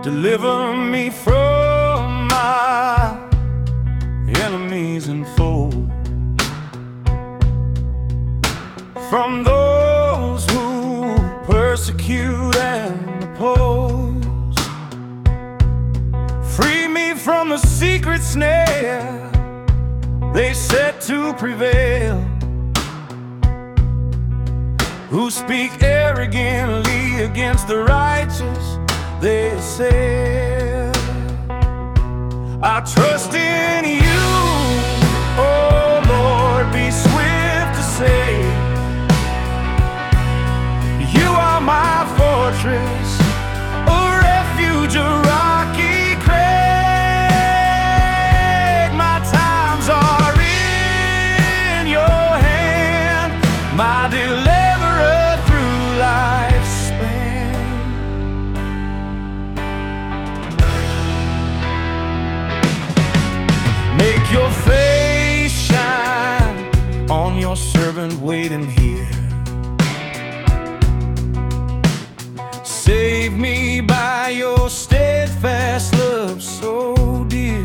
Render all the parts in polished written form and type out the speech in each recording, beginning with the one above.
Deliver me from my enemies and foes, from those who persecute and oppose. Free me from the secret snare they set to prevail, who speak arrogantly against the righteous they assail. I trust in you, oh Lord, be swift to save. You are my fortress, a refuge, a rocky crag. My times are in your hand, my deliverer through life's span. Make your face shine on your servant waiting here. Save me by your steadfast love so dear.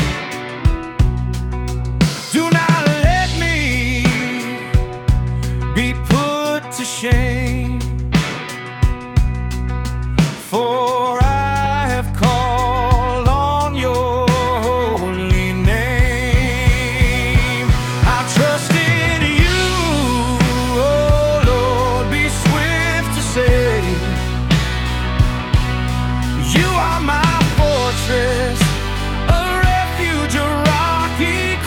Do not let me be put to shame, for I have called on your holy name. I trust in you, oh Lord, be swift to save. You are my fortress, a refuge, a rocky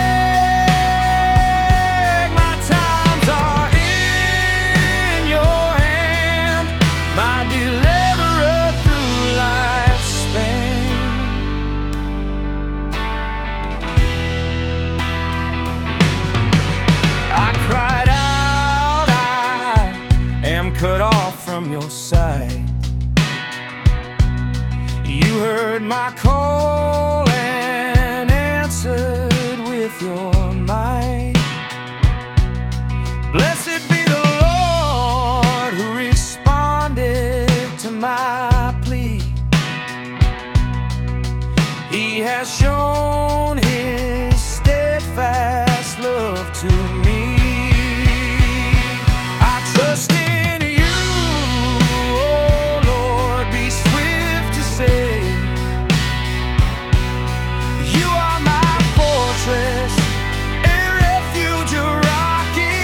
crag. My times are in your hand, my deliverer through life's span. I cried out, I am cut off from your sight. You heard my call and answered with your might. Blessed be the Lord who responded to my plea. He has shown his steadfast love to me. I trust in you, oh Lord, be swift to save. You are my fortress, a refuge, a rocky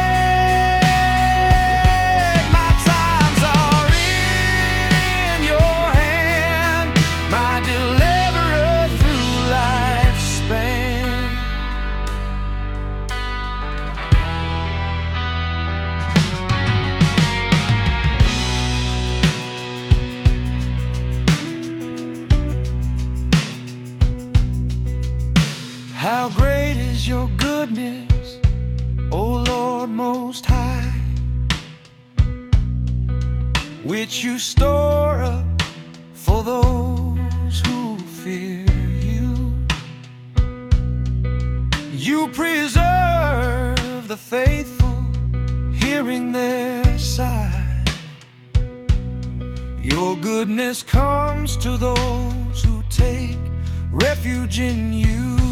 crag. My times are in your hand, my deliverer through life's span. How great is your goodness, O Lord Most High, which you store up for those who fear you. You preserve the faithful, hearing their sigh. Your goodness comes to those who take refuge in you.